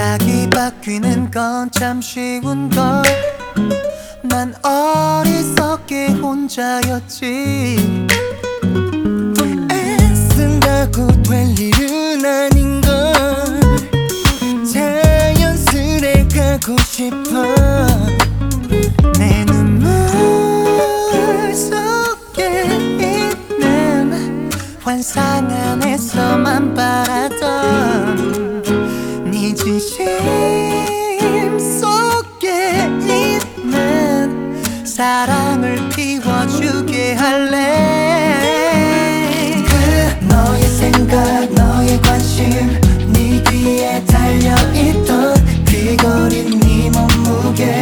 생각이 바뀌는 건 참 쉬운 걸. 난 어리석게 혼자였지. 애쓴다고 될 일은 아닌 걸. 자연스레 가고 싶어. 내 눈물 속에 있는 환상 안에서만 바라던 네 진심 속에 있는 사랑을 피워주게 할래. 너의 생각, 너의 관심, 네 귀에 달려있던 귀걸이, 네 몸무게,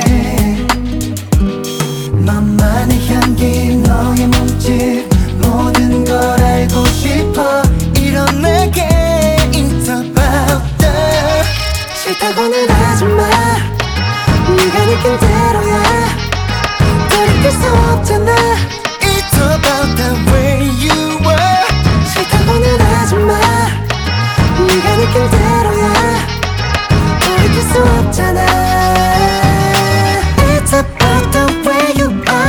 너만의 향기, 너의 몸짓, 모든 걸 알고 싶어. 이런 내게 It's about that. 싫다고는 하지마. 네가 느낀 대로야. 돌이킬 수 없잖아. It's about the way you are. 싫다고는 하지마. 네가 느낀 대로야. 돌이킬 수 없잖아. It's about the way you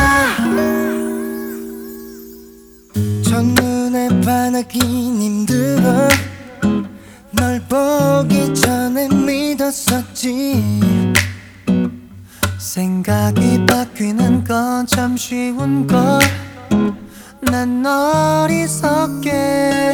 are. 첫눈에 반하긴 힘들어. 널 보기 전에 믿었었지. 생각이 바뀌는 건 참 쉬운 걸. 난 어리석게